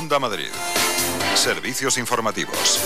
Onda Madrid. Servicios informativos.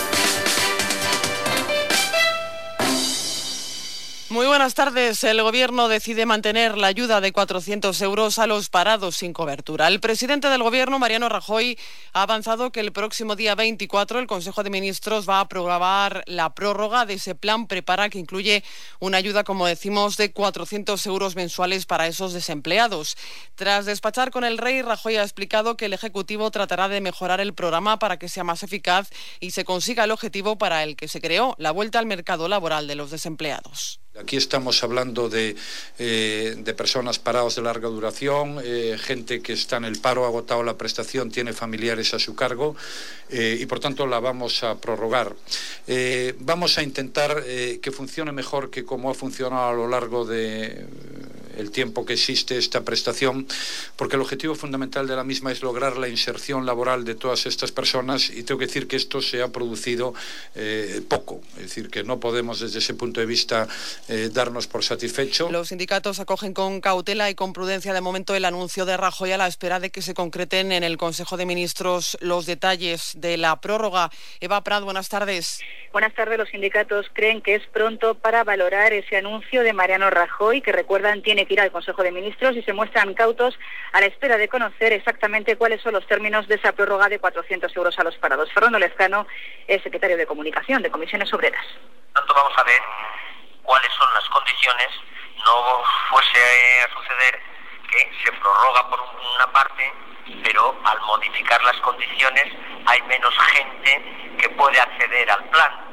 Muy buenas tardes. El Gobierno decide mantener la ayuda de 400 euros a los parados sin cobertura. El presidente del Gobierno, Mariano Rajoy, ha avanzado que el próximo día 24 el Consejo de Ministros va a aprobar la prórroga de ese plan Prepara, que incluye una ayuda, como decimos, de 400 euros mensuales para esos desempleados. Tras despachar con el Rey, Rajoy ha explicado que el Ejecutivo tratará de mejorar el programa para que sea más eficaz y se consiga el objetivo para el que se creó, la vuelta al mercado laboral de los desempleados. Aquí estamos hablando de personas paradas de larga duración, gente que está en el paro, ha agotado la prestación, tiene familiares a su cargo y por tanto la vamos a prorrogar. Vamos a intentar que funcione mejor que como ha funcionado a lo largo de el tiempo que existe esta prestación, porque el objetivo fundamental de la misma es lograr la inserción laboral de todas estas personas y tengo que decir que esto se ha producido poco, es decir, que no podemos desde ese punto de vista darnos por satisfecho. Los sindicatos acogen con cautela y con prudencia de momento el anuncio de Rajoy a la espera de que se concreten en el Consejo de Ministros los detalles de la prórroga. Eva Prat, buenas tardes. Buenas tardes. Los sindicatos creen que es pronto para valorar ese anuncio de Mariano Rajoy, que recuerdan tiene que ir al Consejo de Ministros, y se muestran cautos a la espera de conocer exactamente cuáles son los términos de esa prórroga de 400 euros a los parados. Fernando Lezcano es secretario de Comunicación de Comisiones Obreras. Tanto vamos a ver cuáles son las condiciones, no fuese a suceder que se prorroga por una parte, pero al modificar las condiciones hay menos gente que puede acceder al plan.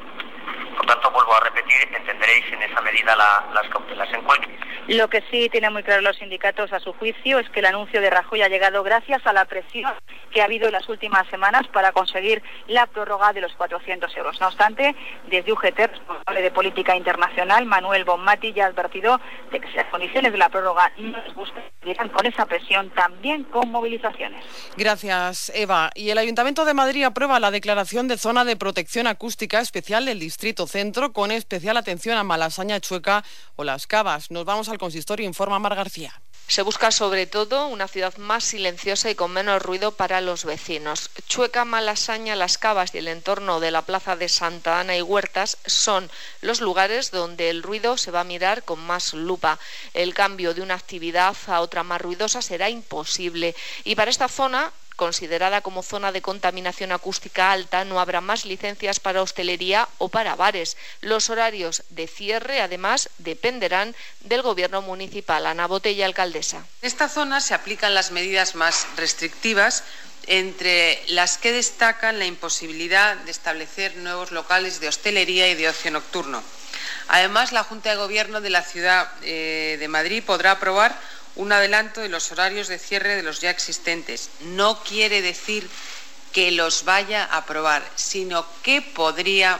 Por tanto, vuelvo a repetir, entenderéis en esa medida las cautelas en cualquier. Lo que sí tienen muy claro los sindicatos, a su juicio, es que el anuncio de Rajoy ha llegado gracias a la presión que ha habido en las últimas semanas para conseguir la prórroga de los 400 euros. No obstante, desde UGT, responsable de política internacional, Manuel Bonmati, ya ha advertido de que si las condiciones de la prórroga no les gustan, irán con esa presión también con movilizaciones. Gracias, Eva. Y el Ayuntamiento de Madrid aprueba la declaración de zona de protección acústica especial del Distrito Centro, con especial atención a Malasaña, Chueca o Las Cavas. Nos vamos al consistorio, informa Mar García. Se busca sobre todo una ciudad más silenciosa y con menos ruido para los vecinos. Chueca, Malasaña, Las Cavas y el entorno de la plaza de Santa Ana y Huertas son los lugares donde el ruido se va a mirar con más lupa. El cambio de una actividad a otra más ruidosa será imposible. Y para esta zona, considerada como zona de contaminación acústica alta, no habrá más licencias para hostelería o para bares. Los horarios de cierre, además, dependerán del Gobierno municipal. Ana Botella, alcaldesa. En esta zona se aplican las medidas más restrictivas, entre las que destacan la imposibilidad de establecer nuevos locales de hostelería y de ocio nocturno. Además, la Junta de Gobierno de la Ciudad de Madrid podrá aprobar un adelanto de los horarios de cierre de los ya existentes. No quiere decir que los vaya a aprobar, sino que podría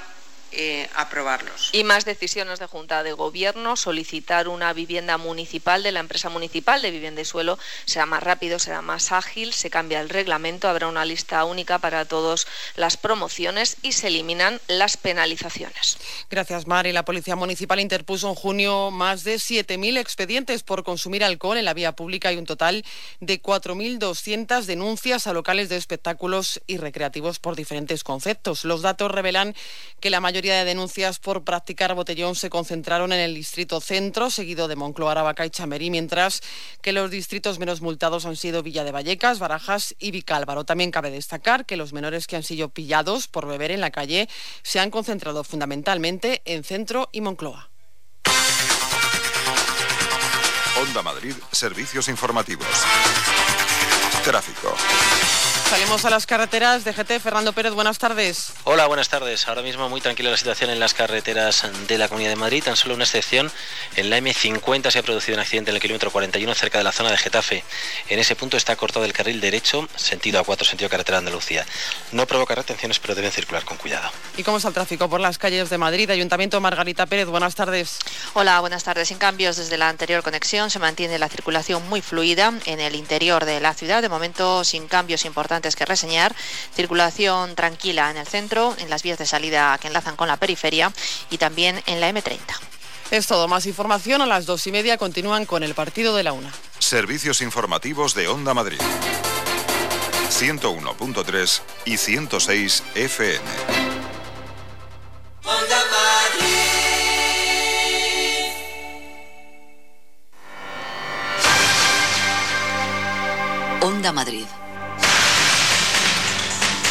aprobarlos. Y más decisiones de Junta de Gobierno: solicitar una vivienda municipal de la empresa municipal de vivienda y suelo será más rápido, será más ágil, se cambia el reglamento, habrá una lista única para todas las promociones y se eliminan las penalizaciones. Gracias, Mar. Y la Policía Municipal interpuso en junio más de 7.000 expedientes por consumir alcohol en la vía pública y un total de 4.200 denuncias a locales de espectáculos y recreativos por diferentes conceptos. Los datos revelan que la mayoría de denuncias por practicar botellón se concentraron en el Distrito Centro, seguido de Moncloa, Aravaca y Chamberí, mientras que los distritos menos multados han sido Villa de Vallecas, Barajas y Vicálvaro. También cabe destacar que los menores que han sido pillados por beber en la calle se han concentrado fundamentalmente en Centro y Moncloa. Onda Madrid, servicios informativos. Tráfico. Salimos a las carreteras. DGT, Fernando Pérez, buenas tardes. Hola, buenas tardes. Ahora mismo muy tranquila la situación en las carreteras de la Comunidad de Madrid. Tan solo una excepción. En la M50 se ha producido un accidente en el kilómetro 41 cerca de la zona de Getafe. En ese punto está cortado el carril derecho, sentido A4, sentido carretera de Andalucía. No provoca retenciones, pero deben circular con cuidado. ¿Y cómo está el tráfico por las calles de Madrid? Ayuntamiento, Margarita Pérez, buenas tardes. Hola, buenas tardes. Sin cambios desde la anterior conexión, se mantiene la circulación muy fluida en el interior de la ciudad. De momento, sin cambios importantes que reseñar. Circulación tranquila en el centro, en las vías de salida que enlazan con la periferia y también en la M30. Es todo. Más información a las 2:30. Continúan con el partido de la 1. Servicios informativos de Onda Madrid. 101.3 y 106 FM. Onda Madrid.